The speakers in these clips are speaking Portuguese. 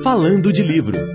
Falando de Livros.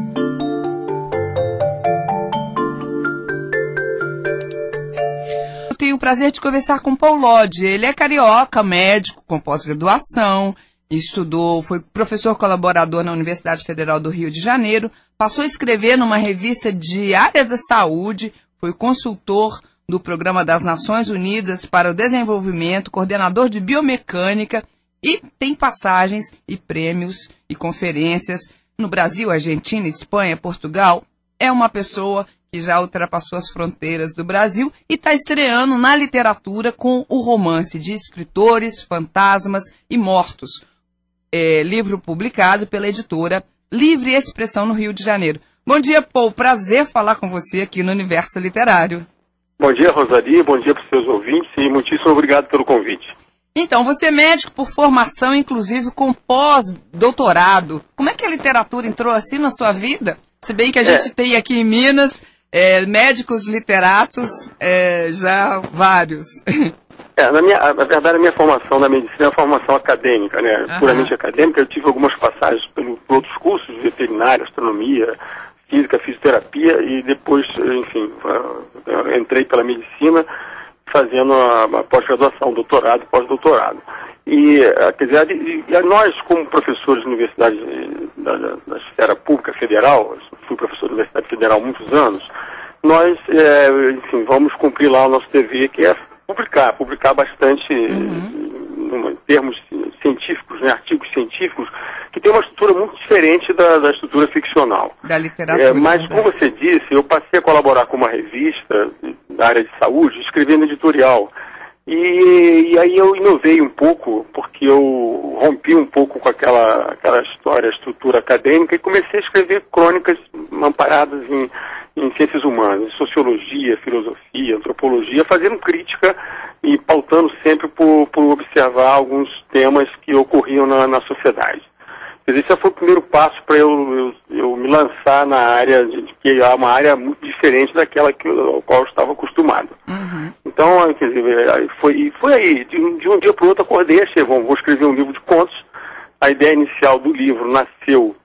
Eu tenho o prazer de conversar com Paul Lodge. Ele é carioca, médico, com pós-graduação, foi professor colaborador na Universidade Federal do Rio de Janeiro, passou a escrever numa revista de área da saúde, foi consultor do Programa das Nações Unidas para o Desenvolvimento, coordenador de biomecânica e tem passagens e prêmios e conferências no Brasil, Argentina, Espanha, Portugal. É uma pessoa que já ultrapassou as fronteiras do Brasil e está estreando na literatura com o romance de escritores, fantasmas e mortos. Livro publicado pela editora Livre Expressão no Rio de Janeiro. Bom dia, Paul. Prazer falar com você aqui no Universo Literário. Bom dia, Rosalie. Bom dia para os seus ouvintes e muitíssimo obrigado pelo convite. Então, você é médico por formação, inclusive com pós-doutorado. Como é que a literatura entrou assim na sua vida? Se bem que a gente tem aqui em Minas médicos literatos, já vários. Na verdade, a minha formação na medicina é uma formação acadêmica, né? Puramente acadêmica. Eu tive algumas passagens por outros cursos, veterinária, astronomia, física, fisioterapia, e depois, enfim, entrei pela medicina fazendo a pós-graduação, doutorado, pós-doutorado. E, quer dizer, nós, como professores de universidade da esfera pública federal, fui professor da Universidade Federal há muitos anos, nós, enfim, vamos cumprir lá o nosso dever, que é publicar bastante em termos científicos, né, artigos científicos, que tem uma estrutura muito diferente da estrutura ficcional. Da literatura. Mas, como você disse, eu passei a colaborar com uma revista da área de saúde, escrevendo editorial. E aí eu inovei um pouco, porque eu rompi um pouco com aquela estrutura acadêmica e comecei a escrever crônicas amparadas em ciências humanas, sociologia, filosofia, antropologia, fazendo crítica e pautando sempre por observar alguns temas que ocorriam na sociedade. Quer dizer, esse foi o primeiro passo para eu me lançar na área, que é uma área muito diferente daquela ao qual eu estava acostumado. Então, quer dizer, foi aí, de um dia para o outro acordei e achei, vou escrever um livro de contos. A ideia inicial do livro nasceu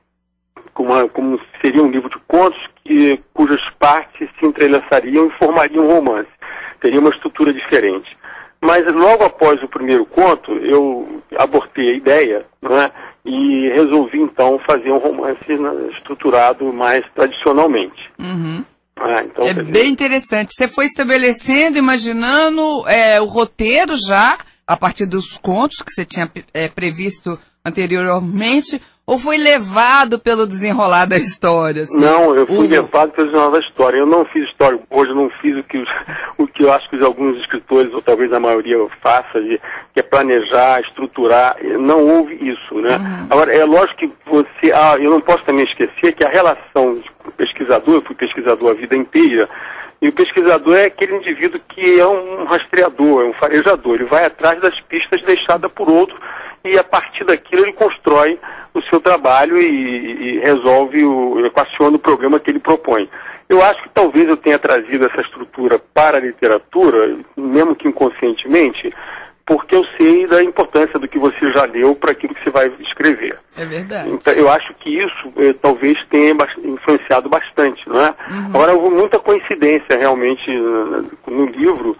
como seria um livro de contos cujas partes se entrelaçariam e formariam um romance. Teria uma estrutura diferente. Mas logo após o primeiro conto, eu abortei a ideia, não é? E resolvi então fazer um romance estruturado mais tradicionalmente. Então, bem interessante. Você foi estabelecendo, imaginando o roteiro já, a partir dos contos que você tinha previsto anteriormente, ou foi levado pelo desenrolar da história? Assim? Não, eu fui levado pelo desenrolar da história. Eu não fiz história hoje, eu não fiz o que eu acho que alguns escritores, ou talvez a maioria faça, que é planejar, estruturar. Não houve isso, né? Agora, é lógico que eu não posso também esquecer que a relação de pesquisador, eu fui pesquisador a vida inteira, e o pesquisador é aquele indivíduo que é um rastreador, é um farejador. Ele vai atrás das pistas deixadas por outro e a partir daquilo ele constrói o seu trabalho e equaciona o programa que ele propõe. Eu acho que talvez eu tenha trazido essa estrutura para a literatura, mesmo que inconscientemente, porque eu sei da importância do que você já leu para aquilo que você vai escrever. É verdade. Então, eu acho que isso talvez tenha influenciado bastante, não é? Agora, houve muita coincidência realmente no livro,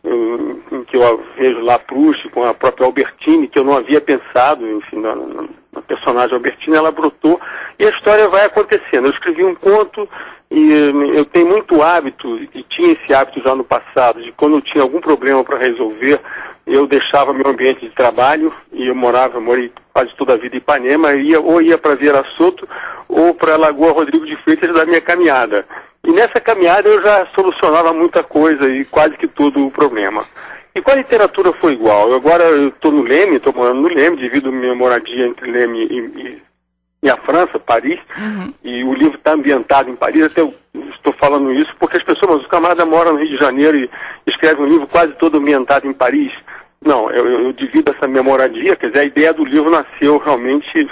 em que eu vejo lá Proust com a própria Albertine, que eu não havia pensado, enfim, na personagem Albertine, ela brotou e a história vai acontecendo. Eu escrevi um conto e eu tenho muito hábito, e tinha esse hábito já no passado, de quando eu tinha algum problema para resolver, eu deixava meu ambiente de trabalho, e eu morei quase toda a vida em Ipanema, ou ia para Vieira Soto ou para a Lagoa Rodrigo de Freitas da minha caminhada. E nessa caminhada eu já solucionava muita coisa e quase que todo o problema. E com a literatura foi igual. Agora eu estou morando no Leme, divido minha moradia entre Leme e a França, Paris, e o livro está ambientado em Paris. Até eu estou falando isso porque as pessoas, mas o camarada mora no Rio de Janeiro e escreve um livro quase todo ambientado em Paris. Não, eu divido essa minha moradia, quer dizer, a ideia do livro nasceu realmente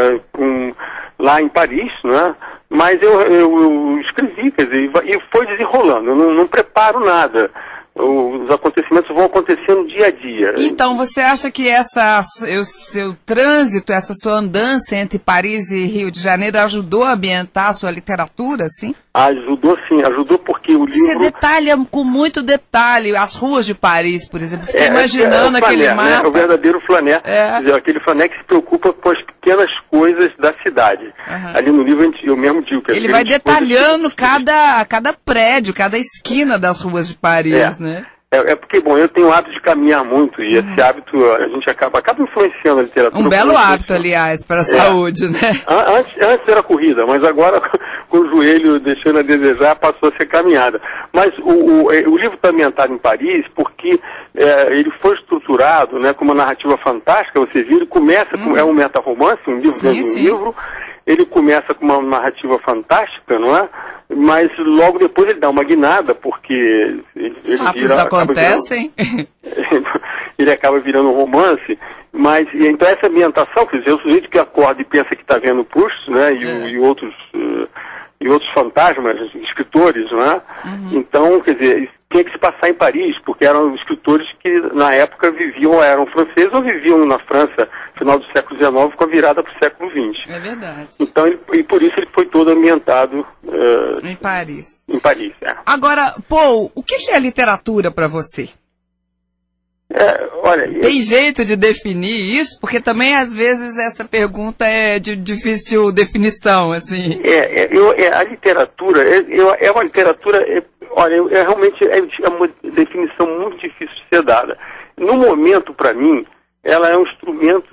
lá em Paris, né? Mas eu escrevi, quer dizer, e foi desenrolando, eu não preparo nada. os acontecimentos vão acontecendo dia a dia. Então, você acha que o seu trânsito, essa sua andança entre Paris e Rio de Janeiro ajudou a ambientar a sua literatura, sim? Ajudou sim, ajudou porque o livro... Você detalha com muito detalhe as ruas de Paris, por exemplo. Fiquei imaginando aquele mapa. Né? É o verdadeiro flaner. Quer dizer, aquele flaner que se preocupa com as pequenas coisas da cidade. Ali no livro eu mesmo digo que... Ele vai detalhando cada prédio, cada esquina das ruas de Paris, né? É porque, bom, eu tenho o hábito de caminhar muito e esse hábito a gente acaba influenciando a literatura. Um belo hábito, aliás, para a saúde, né? Antes era corrida, mas agora com o joelho deixando a desejar passou a ser caminhada. Mas o livro está ambientado em Paris porque ele foi estruturado, né, com uma narrativa fantástica, você viu, ele começa com um meta-romance, um livro dentro de um livro, ele começa com uma narrativa fantástica, não é? Mas logo depois ele dá uma guinada, porque fatos acontecem. Ele acaba virando um romance, mas então essa ambientação, quer dizer, o sujeito que acorda e pensa que está vendo Proust, né, e outros fantasmas, escritores, não é? Então, quer dizer, tinha que se passar em Paris, porque eram escritores que na época eram franceses ou viviam na França, final do século XIX, com a virada para o século XX. É verdade. Então, e por isso ele foi todo ambientado em Paris. Em Paris, Agora, Paul, o que é literatura para você? Tem jeito de definir isso? Porque também, às vezes, essa pergunta é de difícil definição, assim. A literatura, é uma literatura, realmente é uma definição muito difícil de ser dada. No momento, para mim, ela é um instrumento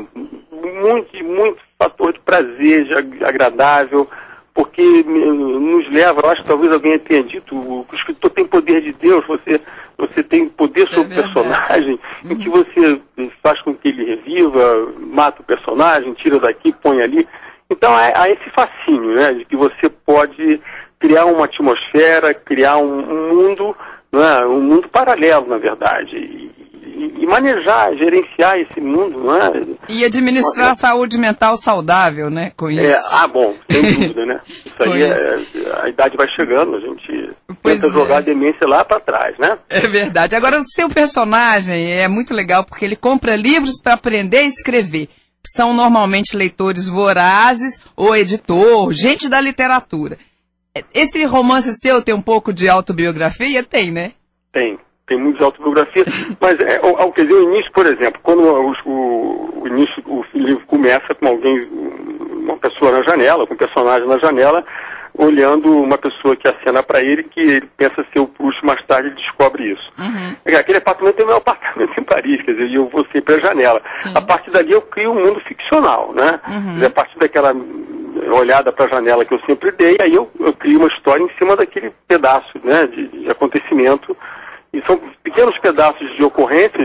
muito fator de prazer, de agradável, porque nos leva, eu acho que talvez alguém tenha dito, o escritor tem poder de Deus, você tem poder sobre o personagem, em que você faz com que ele reviva, mata o personagem, tira daqui, põe ali. Então há esse fascínio, né, de que você pode criar uma atmosfera, criar um mundo, né, um mundo paralelo, na verdade, e manejar, gerenciar esse mundo, não é? E administrar a saúde mental saudável, né, com isso. Bom, sem dúvida, né? Isso aí a idade vai chegando, a gente tenta jogar a demência lá para trás, né? É verdade. Agora, o seu personagem é muito legal porque ele compra livros para aprender a escrever. São normalmente leitores vorazes ou editor, gente da literatura. Esse romance seu tem um pouco de autobiografia? Tem, né? Tem muito de autobiografia, mas quer dizer, o início, por exemplo, quando o livro começa com uma pessoa na janela, com um personagem na janela, olhando uma pessoa que acena para ele, que ele pensa ser o Proust, mais tarde ele descobre isso. Aquele apartamento é o meu apartamento em Paris, quer dizer, e eu vou sempre à janela. Sim. A partir dali eu crio um mundo ficcional, né? Quer dizer, a partir daquela olhada para a janela que eu sempre dei, aí eu crio uma história em cima daquele pedaço, né, de acontecimento. E são pequenos pedaços de ocorrências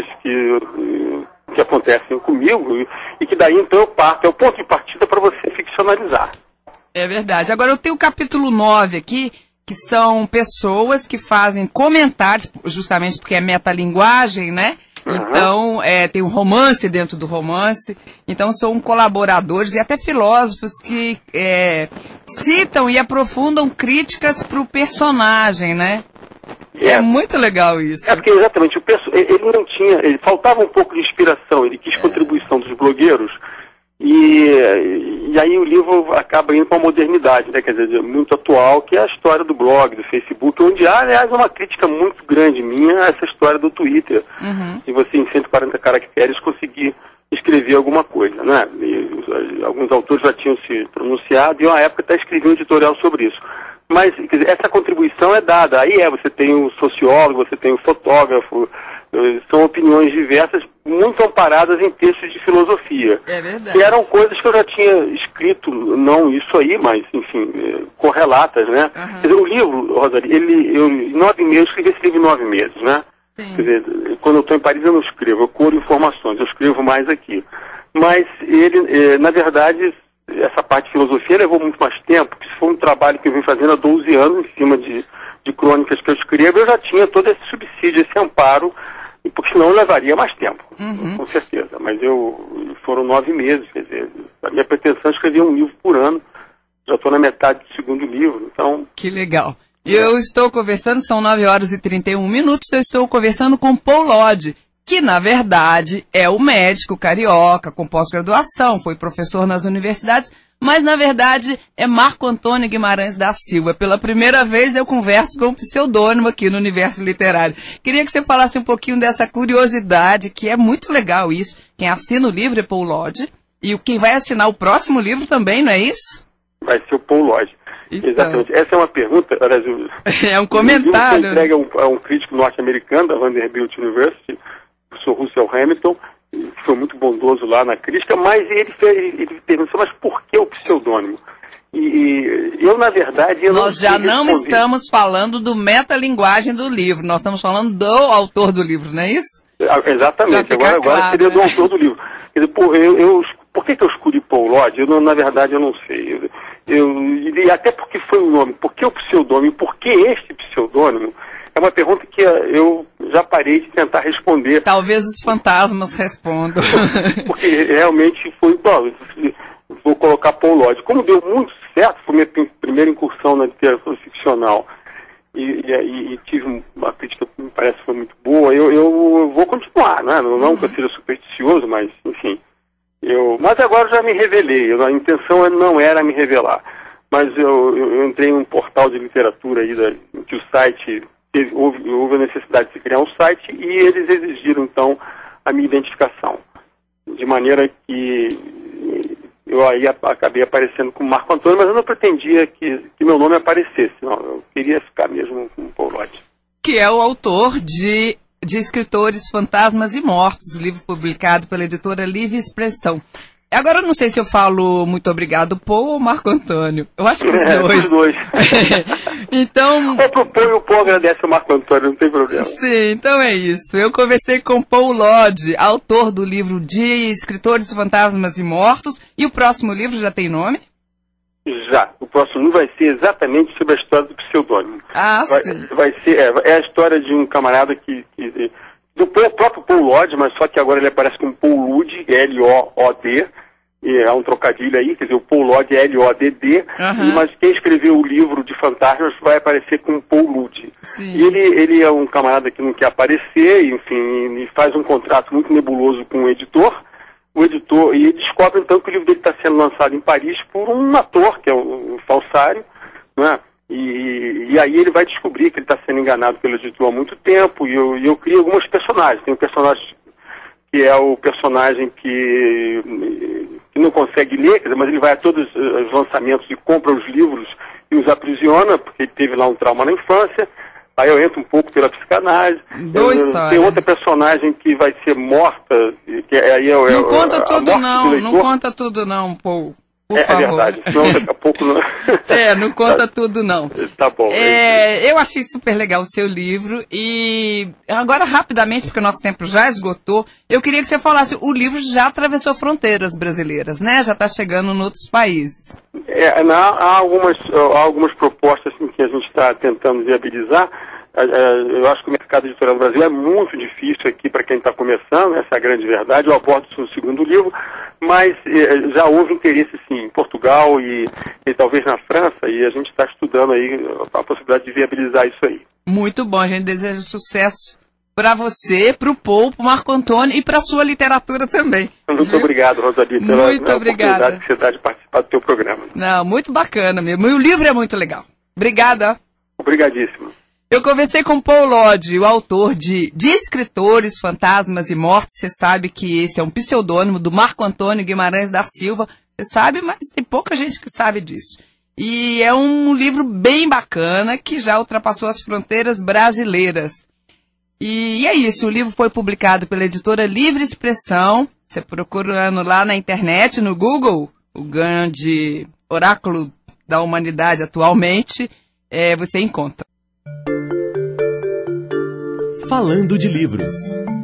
que acontecem comigo e que daí então eu parto, é o ponto de partida para você ficcionalizar. É verdade. Agora eu tenho o capítulo 9 aqui, que são pessoas que fazem comentários, justamente porque é metalinguagem, né? Então, tem um romance dentro do romance. Então, são colaboradores e até filósofos que citam e aprofundam críticas para o personagem, né? É muito legal isso. Porque exatamente, ele não tinha, ele faltava um pouco de inspiração, ele quis contribuição dos blogueiros e aí o livro acaba indo para a modernidade, né? Quer dizer, muito atual, que é a história do blog, do Facebook, onde há, aliás, uma crítica muito grande minha a essa história do Twitter. Se você em 140 caracteres conseguir escrever alguma coisa, né? E alguns autores já tinham se pronunciado e uma época até escrevi um editorial sobre isso. Mas, quer dizer, essa contribuição é dada. Aí você tem o sociólogo, você tem o fotógrafo, são opiniões diversas, muito amparadas em textos de filosofia. É verdade. Que eram coisas que eu já tinha escrito, não isso aí, mas, enfim, correlatas, né? Quer dizer, o livro, Rosalie, em 9 meses, eu escrevi esse livro em 9 meses, né? Sim. Quer dizer, quando eu estou em Paris eu não escrevo, eu colho informações, eu escrevo mais aqui. Mas ele, na verdade, essa parte de filosofia levou muito mais tempo, porque isso foi um trabalho que eu vim fazendo há 12 anos, em cima de crônicas que eu escrevo, eu já tinha todo esse subsídio, esse amparo, porque senão levaria mais tempo, com certeza. Mas foram 9 meses, quer dizer, a minha pretensão é escrever um livro por ano, já estou na metade do segundo livro, então... Que legal. Eu estou conversando, são 9h31, eu estou conversando com Paul Lodge, que na verdade é o médico carioca com pós-graduação, foi professor nas universidades, mas na verdade é Marco Antônio Guimarães da Silva. Pela primeira vez eu converso com um pseudônimo aqui no universo literário. Queria que você falasse um pouquinho dessa curiosidade, que é muito legal isso. Quem assina o livro é Paul Lodge, e quem vai assinar o próximo livro também, não é isso? Vai ser o Paul Lodge. Então. Exatamente. Essa é uma pergunta, aliás, é um comentário. Foi entregue a um crítico norte-americano da Vanderbilt University, o professor Russell Hamilton, que foi muito bondoso lá na crítica, mas ele perguntou, mas por que o pseudônimo? E eu, na verdade... Nós já não estamos falando do metalinguagem do livro, nós estamos falando do autor do livro, não é isso? Exatamente, agora seria do autor do livro. Quer dizer, por que eu escolhi Paul Lodge? Na verdade, eu não sei. E até porque foi o nome, por que o pseudônimo, por que este pseudônimo? É uma pergunta que eu já parei de tentar responder. Talvez os fantasmas respondam. Porque realmente foi, vou colocar Paul Lodge. Como deu muito certo, foi minha primeira incursão na literatura ficcional, e tive uma crítica que me parece foi muito boa, eu vou continuar, né? Não que eu seja supersticioso, mas enfim. Mas agora eu já me revelei, a intenção não era me revelar. Mas eu entrei em um portal de literatura aí, que o site, houve a necessidade de criar um site, e eles exigiram então a minha identificação. De maneira que eu aí acabei aparecendo como Marco Antônio, mas eu não pretendia que meu nome aparecesse, não. Eu queria ficar mesmo com o Paul Lodge. Que é o autor de Escritores, Fantasmas e Mortos, livro publicado pela editora Livre Expressão. Agora eu não sei se eu falo muito obrigado, Paul ou Marco Antônio. Eu acho que os dois. Os dois. Então... O Paul agradece ao Marco Antônio, não tem problema. Sim, então é isso. Eu conversei com Paul Lodge, autor do livro de Escritores, Fantasmas e Mortos. E o próximo livro já tem nome? Já. O próximo livro vai ser exatamente sobre a história do pseudônimo. Sim. Vai ser, é a história de um camarada do próprio Paul Lodge, mas só que agora ele aparece como Paul Lodge, L-O-O-D, e é um trocadilho aí, quer dizer, o Paul Lodge é L-O-D-D, mas quem escreveu o livro de fantasmas vai aparecer como Paul Lodge. E ele é um camarada que não quer aparecer, enfim, e faz um contrato muito nebuloso com o editor, e descobre então que o livro dele está sendo lançado em Paris por um ator, que é um falsário, né? E aí ele vai descobrir que ele está sendo enganado pelo editor há muito tempo, e eu crio alguns personagens. Tem um personagem que é o personagem que não consegue ler, mas ele vai a todos os lançamentos e compra os livros e os aprisiona, porque ele teve lá um trauma na infância. Aí eu entro um pouco pela psicanálise. Tem outra personagem que vai ser morta, que aí não conta tudo não conta tudo não, Paul. Por favor. É verdade, senão daqui a pouco não... não conta tudo não. Tá bom. Eu achei super legal o seu livro, e agora rapidamente, porque o nosso tempo já esgotou, eu queria que você falasse, o livro já atravessou fronteiras brasileiras, né? Já está chegando em outros países. Há algumas propostas assim, que a gente está tentando viabilizar. Eu acho que o mercado editorial do Brasil é muito difícil aqui para quem está começando, essa é a grande verdade. Eu abordo isso no segundo livro, mas já houve interesse sim em Portugal e talvez na França, e a gente está estudando aí a possibilidade de viabilizar isso aí. Muito bom, a gente deseja sucesso para você, para o Paul, para o Marco Antônio e para a sua literatura também. Muito obrigado, Rosalie, pela oportunidade que você dá de participar do teu programa. Não, muito bacana mesmo. E o livro é muito legal. Obrigada. Obrigadíssimo. Eu conversei com Paul Lodge, o autor de Escritores, Fantasmas e Mortos. Você sabe que esse é um pseudônimo do Marco Antônio Guimarães da Silva. Você sabe, mas tem pouca gente que sabe disso. E é um livro bem bacana que já ultrapassou as fronteiras brasileiras. E é isso, o livro foi publicado pela editora Livre Expressão. Você procurando lá na internet, no Google, o grande oráculo da humanidade atualmente, você encontra. Falando de livros.